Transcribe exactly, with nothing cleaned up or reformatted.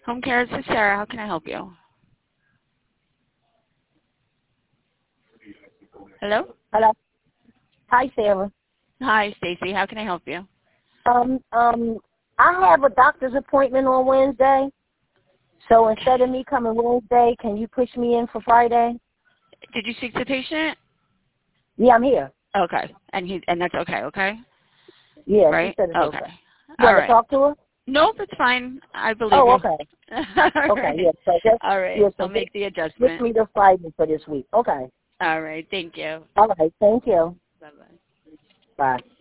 Home care, this is Sarah. How can I help you? Hello? Hello. Hi, Sarah. Hi, Stacy. How can I help you? Um, um, I have a doctor's appointment on Wednesday. So instead of me coming Wednesday, can you push me in for Friday? Did you speak to the patient? Yeah, I'm here. Okay. And he and that's okay, okay? Yeah, Right? she said it's Okay. okay. All You want to right. talk to her? Nope, it's fine. I believe Oh, you. okay. All Okay, right. yeah. So just, All right. yeah, so I'll make the get, get adjustment. me to Friday for this week. Okay. All right. Thank you. All right. Thank you. Bye-bye. Bye.